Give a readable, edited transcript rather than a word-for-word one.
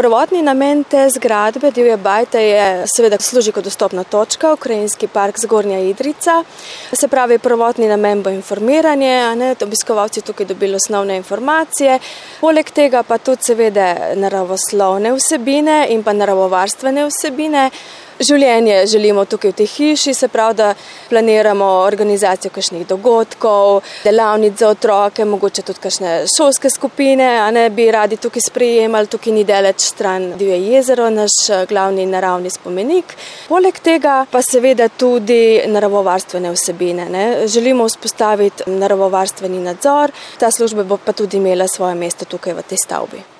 Prvotni namen te zgradbe Divje bajte je seveda služi kot dostopna točka, Krajinski park Zgornja Idrijca. Se pravi, prvotni namen bo informiranje, obiskovalci tukaj dobili osnovne informacije. Poleg tega pa tudi seveda naravoslovne vsebine in pa naravovarstvene vsebine. Življenje želimo tukaj v tej hiši, se pravi, da planiramo organizacijo kakšnih dogodkov, delavnic za otroke, mogoče tudi kakšne šolske skupine, bi radi tukaj sprejemali, tukaj ni daleč stran Divje jezero, naš glavni naravni spomenik. Poleg tega pa seveda tudi naravovarstvene vsebine. Želimo vzpostaviti naravovarstveni nadzor, ta služba bo pa tudi imela svoje mesto tukaj v tej stavbi.